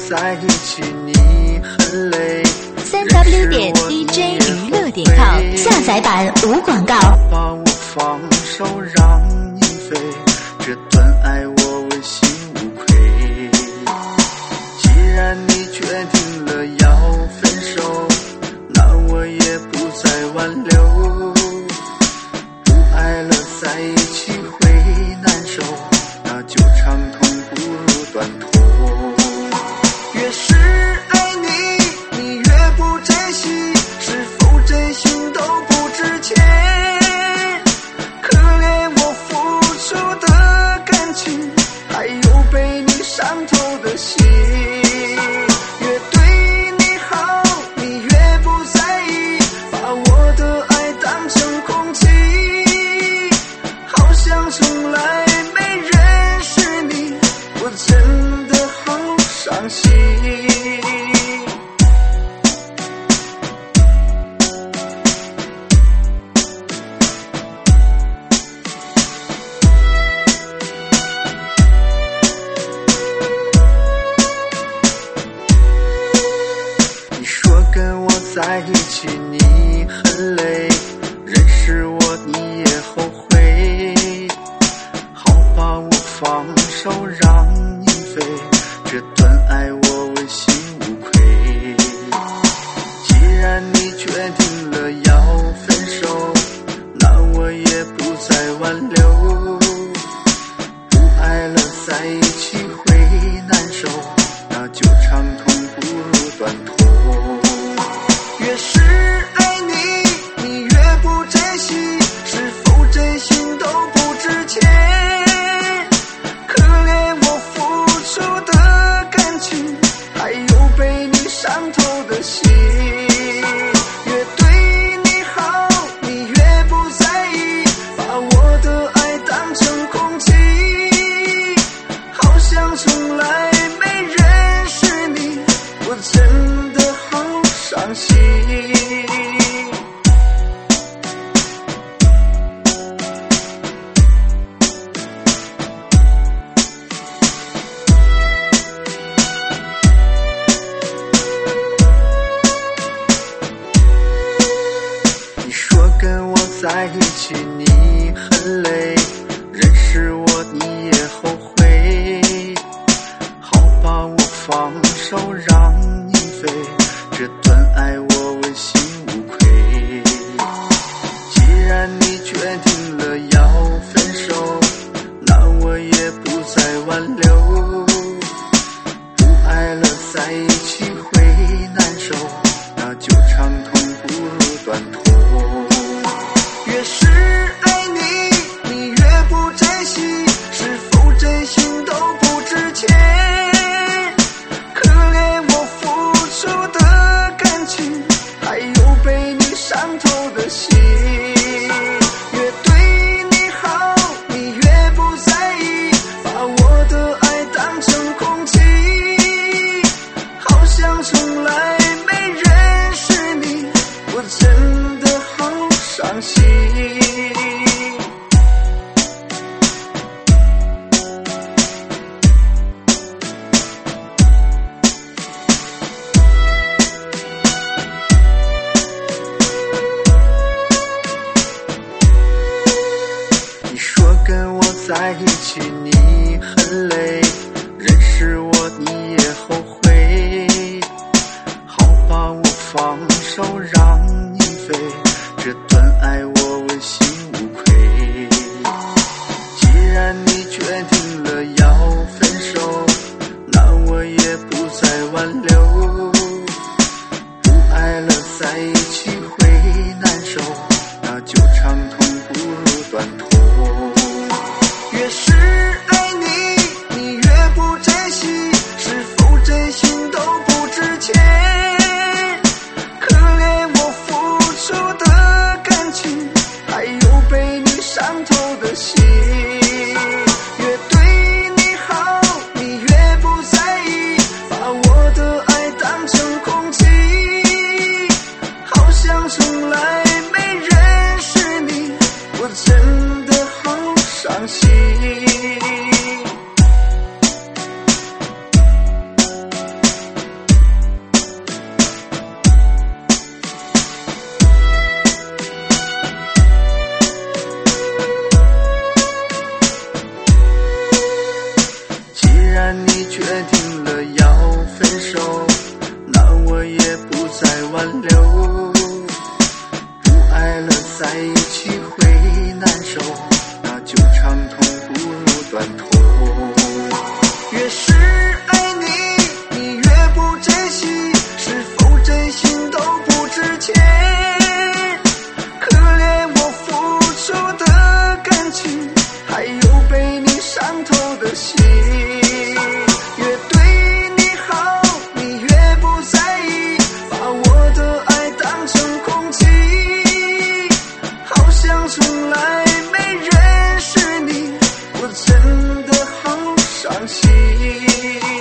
在一起你很累。 3w.dj娱乐.com 下载版无广告。 把我放手让你飞，这段爱我问心无愧。既然你决定了要分手，那我也不再挽留。不爱了在一起会难受，那就长痛不如短痛。越是爱你，你越不珍惜，是否真心都不值钱。可怜我付出的感情，还有被你伤透的心。越对你好，你越不在意，把我的爱当成空气，好像从来没认识你，我真的好伤心。你说跟我在一起你很累，认识我你也后悔，好把我放手让你飞，这段爱我问心无愧。既然你决定了要分手，那我也不再挽留。不爱了在一起会难受，那就长痛不如短痛。越是爱你，你越不珍惜，是否真心都不值钱。可怜我付出的感情，还有被你伤透的心。越对你好，你越不在意，把我的爱当成空气，好像从来没认识你，我真的好伤心。你说跟我在一起你很累，认识我你也后悔，好把我放手让你飞，这段爱我问心无愧。既然你决定了要分手，那我也不再挽留。不爱了在一起会难受，那就长痛不如短痛。越是爱你，你越不珍惜，是否真心都不值钱。可怜我付出的感情，还有被你伤透的心。越对你好，你越不在意，把我的爱当成空气，好像从来没认识你，我真的好伤心。你说跟我在一起你很累，认识我你也后悔，好把我放手让你飞，这段爱我问心无愧。既然你决定了要分手，那我也不再挽留。不爱了在一起会难受，那就长痛不如短痛。越是爱你，你越不珍惜，是否然你决定了要分手，那我也不再挽留。不爱了在一起会难受，那就长痛不如短痛。越是爱你，你越不珍惜，是否真心都不值钱。可怜我付出的感情，还有被你伤透的心。越对你好，你越不在意，把我的爱当成空气，好像从来没认识你，我真的好伤心。